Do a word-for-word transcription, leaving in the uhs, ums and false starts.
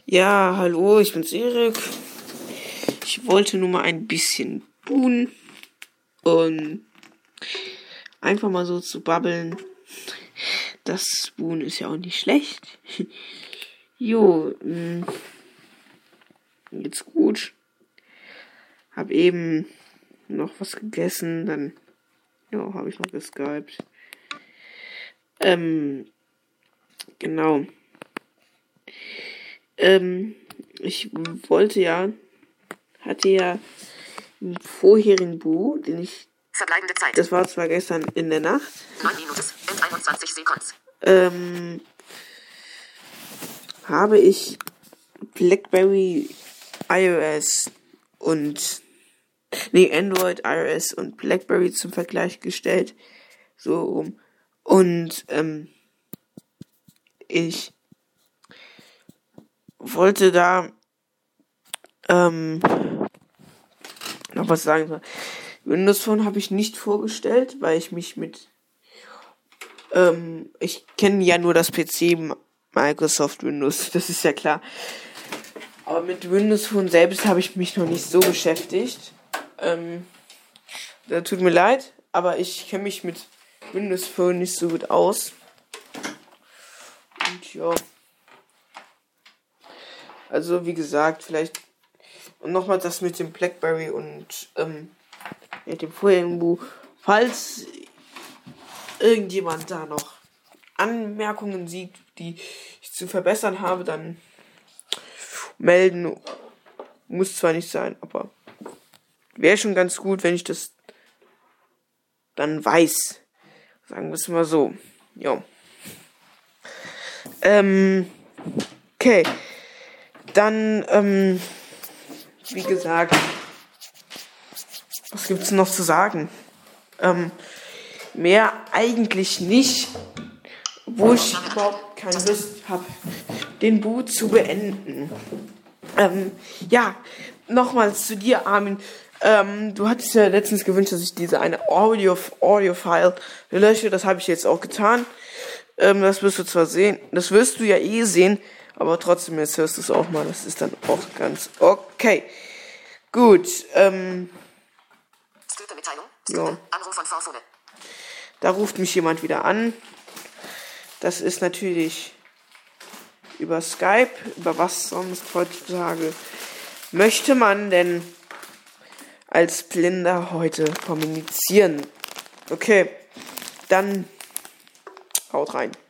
Ja, hallo, ich bin's Erik. Ich wollte nur mal ein bisschen buhen und einfach mal so zu babbeln. Das Buhen ist ja auch nicht schlecht. Jo, mh, geht's gut. Hab eben noch was gegessen, dann ja, habe ich noch geskypt. Ähm, genau. Ähm, ich wollte ja, hatte ja einen vorherigen Bu, den ich, Verbleibende Zeit. das war zwar gestern in der Nacht, neun Minuten und einundzwanzig Sekunden. ähm, habe ich BlackBerry, iOS und, nee, Android, iOS und BlackBerry zum Vergleich gestellt, so rum. Und, ähm, ich wollte da, ähm, noch was sagen soll. Windows Phone habe ich nicht vorgestellt, weil ich mich mit, ähm, ich kenne ja nur das P C Microsoft Windows, das ist ja klar. Aber mit Windows Phone selbst habe ich mich noch nicht so beschäftigt. Ähm, da tut mir leid, aber ich kenne mich mit Windows Phone nicht so gut aus. Und ja. Also wie gesagt, vielleicht und nochmal das mit dem BlackBerry und ähm, mit dem vorherigen Bu. Falls irgendjemand da noch Anmerkungen sieht, die ich zu verbessern habe, dann melden. Muss zwar nicht sein, aber wäre schon ganz gut, wenn ich das dann weiß. Sagen wir es mal so. Ja. Ähm, okay. Dann, ähm, wie gesagt, was gibt's noch zu sagen? Ähm, mehr eigentlich nicht, wo ich überhaupt keine Lust habe, den Boot zu beenden. Ähm, ja, nochmals zu dir, Armin. Ähm, du hattest ja letztens gewünscht, dass ich diese eine Audio, Audio-File lösche. Das habe ich jetzt auch getan. Ähm, das wirst du zwar sehen, das wirst du ja eh sehen, aber trotzdem, jetzt hörst du es auch mal. Das ist dann auch ganz okay. Gut, ähm, Mitteilung. ja. Anruf von Vorvogel. Da ruft mich jemand wieder an. Das ist natürlich über Skype, über was sonst heutzutage möchte man denn als Blinder heute kommunizieren? Okay, dann haut rein.